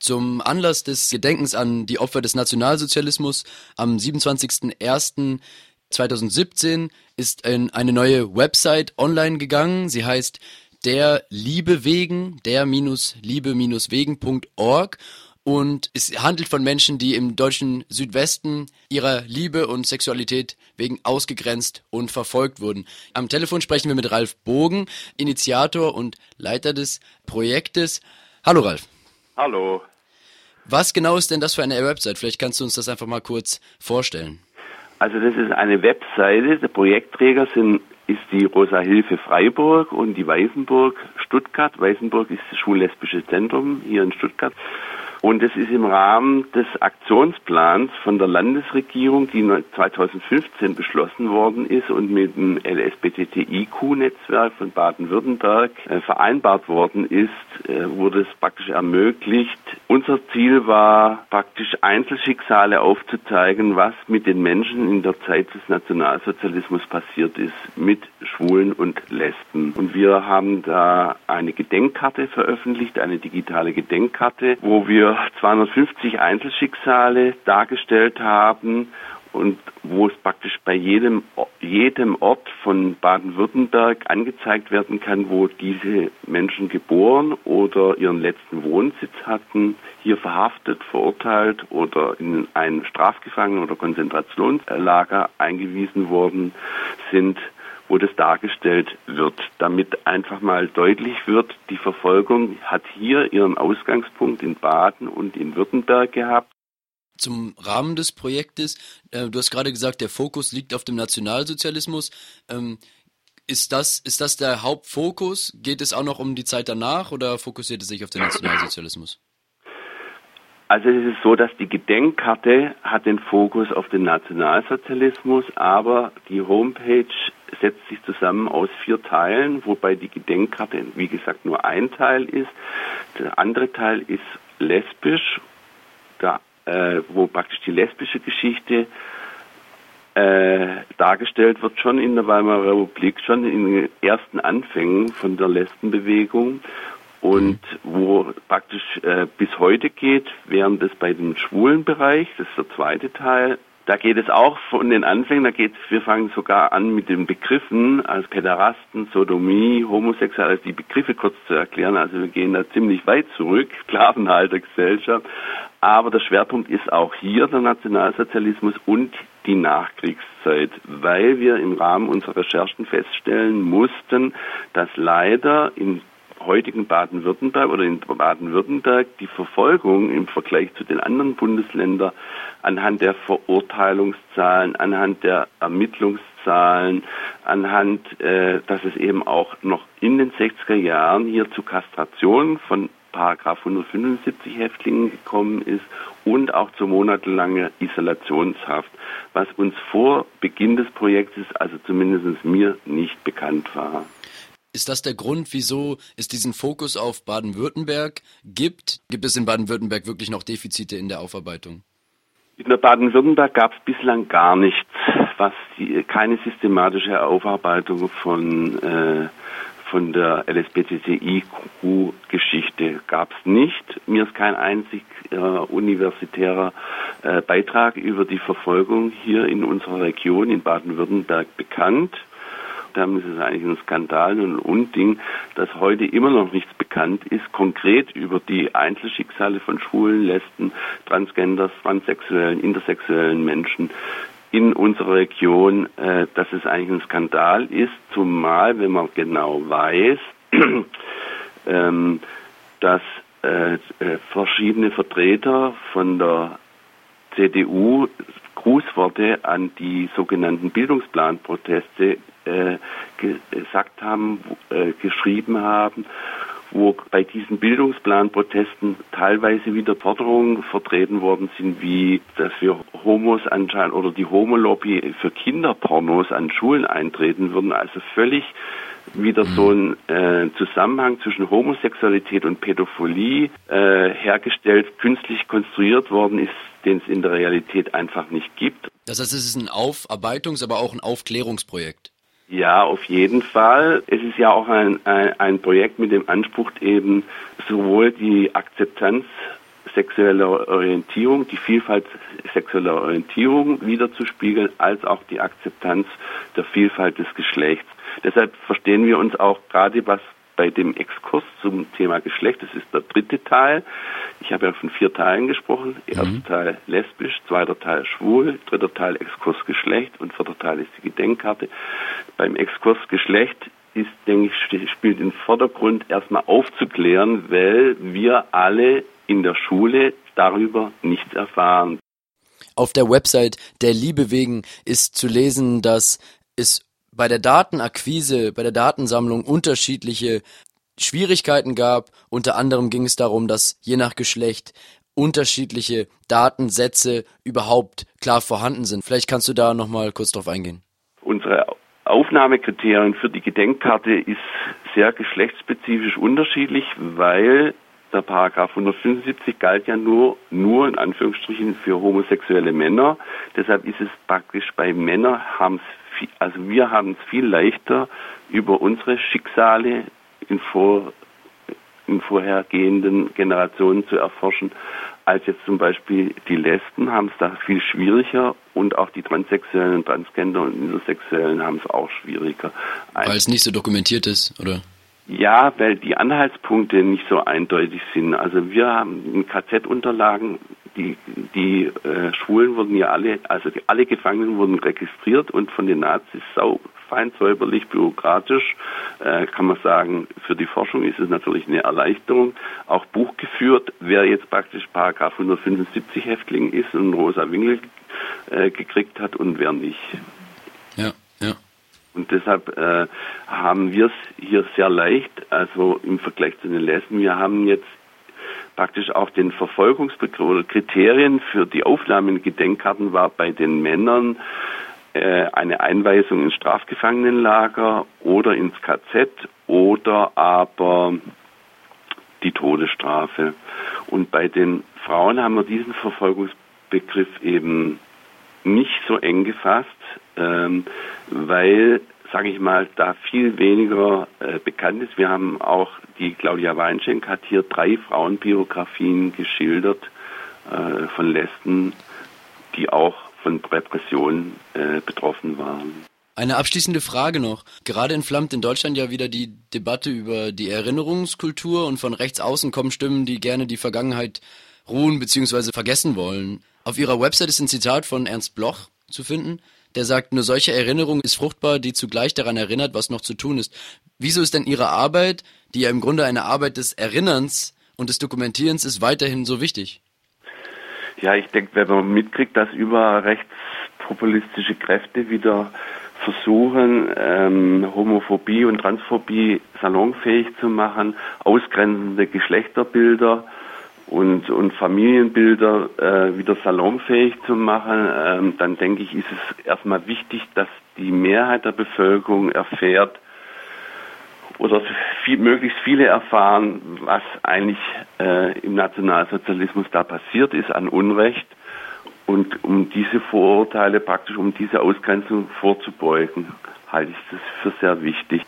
Zum Anlass des Gedenkens an die Opfer des Nationalsozialismus am 27.01.2017 ist eine neue Website online gegangen. Sie heißt der-liebe-wegen.org und es handelt von Menschen, die im deutschen Südwesten ihrer Liebe und Sexualität wegen ausgegrenzt und verfolgt wurden. Am Telefon sprechen wir mit Ralf Bogen, Initiator und Leiter des Projektes. Hallo Ralf. Hallo. Was genau ist denn das für eine Website? Vielleicht kannst du uns das einfach mal kurz vorstellen. Also das ist eine Webseite, der Projektträger ist die Rosa Hilfe Freiburg und die Weißenburg Stuttgart. Weißenburg ist das Schwul-Lesbische Zentrum hier in Stuttgart. Und es ist im Rahmen des Aktionsplans von der Landesregierung, die 2015 beschlossen worden ist und mit dem LSBTTIQ-Netzwerk von Baden-Württemberg vereinbart worden ist, wurde es praktisch ermöglicht. Unser Ziel war praktisch Einzelschicksale aufzuzeigen, was mit den Menschen in der Zeit des Nationalsozialismus passiert ist, mit Schwulen und Lesben. Und wir haben da eine Gedenkkarte veröffentlicht, eine digitale Gedenkkarte, wo wir 250 Einzelschicksale dargestellt haben und wo es praktisch bei jedem Ort von Baden-Württemberg angezeigt werden kann, wo diese Menschen geboren oder ihren letzten Wohnsitz hatten, hier verhaftet, verurteilt oder in ein Strafgefangen- oder Konzentrationslager eingewiesen worden sind, wo das dargestellt wird, damit einfach mal deutlich wird, die Verfolgung hat hier ihren Ausgangspunkt in Baden und in Württemberg gehabt. Zum Rahmen des Projektes, du hast gerade gesagt, der Fokus liegt auf dem Nationalsozialismus. Ist das der Hauptfokus? Geht es auch noch um die Zeit danach oder fokussiert es sich auf den Nationalsozialismus? Also es ist so, dass die Gedenkkarte hat den Fokus auf den Nationalsozialismus, aber die Homepage setzt sich zusammen aus 4 Teilen, wobei die Gedenkkarte, wie gesagt, nur ein Teil ist. Der andere Teil ist lesbisch, wo praktisch die lesbische Geschichte dargestellt wird, schon in der Weimarer Republik, schon in den ersten Anfängen von der Lesbenbewegung. Und wo praktisch bis heute geht, während es bei dem schwulen Bereich, das ist der zweite Teil, da geht es auch von den Anfängen, wir fangen sogar an mit den Begriffen als Päderasten, Sodomie, Homosexuell, also die Begriffe kurz zu erklären. Also wir gehen da ziemlich weit zurück, Sklavenhaltergesellschaft. Aber der Schwerpunkt ist auch hier der Nationalsozialismus und die Nachkriegszeit, weil wir im Rahmen unserer Recherchen feststellen mussten, dass leider im heutigen Baden-Württemberg oder in Baden-Württemberg die Verfolgung im Vergleich zu den anderen Bundesländern anhand der Verurteilungszahlen, anhand der Ermittlungszahlen, anhand, dass es eben auch noch in den 60er Jahren hier zu Kastrationen von Paragraph 175 Häftlingen gekommen ist und auch zu monatelanger Isolationshaft, was uns vor Beginn des Projektes, also zumindest mir, nicht bekannt war. Ist das der Grund, wieso es diesen Fokus auf Baden-Württemberg gibt? Gibt es in Baden-Württemberg wirklich noch Defizite in der Aufarbeitung? In der Baden-Württemberg gab es bislang gar nichts, keine systematische Aufarbeitung von der LSBTTIQ-Geschichte gab es nicht. Mir ist kein einzig universitärer Beitrag über die Verfolgung hier in unserer Region in Baden-Württemberg bekannt. Damit ist es eigentlich ein Skandal und ein Unding, dass heute immer noch nichts bekannt ist, konkret über die Einzelschicksale von Schwulen, Lesben, Transgenders, Transsexuellen, intersexuellen Menschen in unserer Region, dass es eigentlich ein Skandal ist, zumal, wenn man genau weiß, dass verschiedene Vertreter von der CDU Grußworte an die sogenannten Bildungsplanproteste gesagt haben, geschrieben haben, wo bei diesen Bildungsplanprotesten teilweise wieder Forderungen vertreten worden sind, wie dass wir Homos anscheinend oder die Homolobby für Kinderpornos an Schulen eintreten würden. Also völlig wieder so ein Zusammenhang zwischen Homosexualität und Pädophilie hergestellt, künstlich konstruiert worden ist, den es in der Realität einfach nicht gibt. Das heißt, es ist ein Aufarbeitungs-, aber auch ein Aufklärungsprojekt. Ja, auf jeden Fall. Es ist ja auch ein Projekt mit dem Anspruch, eben sowohl die Akzeptanz sexueller Orientierung, die Vielfalt sexueller Orientierung wiederzuspiegeln, als auch die Akzeptanz der Vielfalt des Geschlechts. Deshalb verstehen wir uns auch gerade, was bei dem Exkurs zum Thema Geschlecht, das ist der 3. Teil. Ich habe ja von 4 Teilen gesprochen. Erster Teil lesbisch, 2. Teil schwul, 3. Teil Exkurs Geschlecht und 4. Teil ist die Gedenkkarte. Beim Exkurs Geschlecht ist, denke ich, spielt im Vordergrund erstmal aufzuklären, weil wir alle in der Schule darüber nichts erfahren. Auf der Website der Liebe wegen ist zu lesen, dass es bei der Datenakquise, bei der Datensammlung unterschiedliche Schwierigkeiten gab. Unter anderem ging es darum, dass je nach Geschlecht unterschiedliche Datensätze überhaupt klar vorhanden sind. Vielleicht kannst du da nochmal kurz drauf eingehen. Unsere Aufnahmekriterien für die Gedenkkarte ist sehr geschlechtsspezifisch unterschiedlich, weil der Paragraph 175 galt ja nur in Anführungsstrichen für homosexuelle Männer. Deshalb ist es praktisch bei Männern wir haben es viel leichter, über unsere Schicksale in vorhergehenden Generationen zu erforschen, als jetzt zum Beispiel die Lesben haben es da viel schwieriger und auch die Transsexuellen, Transgender und Intersexuellen haben es auch schwieriger. Weil es nicht so dokumentiert ist, oder? Ja, weil die Anhaltspunkte nicht so eindeutig sind. Also wir haben in KZ-Unterlagen, die Schwulen wurden ja alle Gefangenen wurden registriert und von den Nazis fein säuberlich, bürokratisch, kann man sagen, für die Forschung ist es natürlich eine Erleichterung, auch Buch geführt, wer jetzt praktisch Paragraph 175 Häftling ist und einen rosa Winkel gekriegt hat und wer nicht. Ja. Und deshalb haben wir es hier sehr leicht, also im Vergleich zu den Lesben. Wir haben jetzt praktisch auch den Kriterien für die Aufnahme in Gedenkkarten war bei den Männern eine Einweisung ins Strafgefangenenlager oder ins KZ oder aber die Todesstrafe. Und bei den Frauen haben wir diesen Verfolgungsbegriff eben nicht so eng gefasst, weil, sage ich mal, da viel weniger bekannt ist. Wir haben auch, die Claudia Weinschenk hat hier 3 Frauenbiografien geschildert von Lesben, die auch von Repression betroffen waren. Eine abschließende Frage noch. Gerade entflammt in Deutschland ja wieder die Debatte über die Erinnerungskultur und von rechts außen kommen Stimmen, die gerne die Vergangenheit ruhen bzw. vergessen wollen. Auf ihrer Website ist ein Zitat von Ernst Bloch zu finden, der sagt, nur solche Erinnerung ist fruchtbar, die zugleich daran erinnert, was noch zu tun ist. Wieso ist denn Ihre Arbeit, die ja im Grunde eine Arbeit des Erinnerns und des Dokumentierens ist, weiterhin so wichtig? Ja, ich denke, wenn man mitkriegt, dass über rechtspopulistische Kräfte wieder versuchen, Homophobie und Transphobie salonfähig zu machen, ausgrenzende Geschlechterbilder und Familienbilder wieder salonfähig zu machen, dann denke ich, ist es erstmal wichtig, dass die Mehrheit der Bevölkerung erfährt oder möglichst viele erfahren, was eigentlich im Nationalsozialismus da passiert ist an Unrecht und um diese Vorurteile praktisch, um diese Ausgrenzung vorzubeugen, halte ich das für sehr wichtig.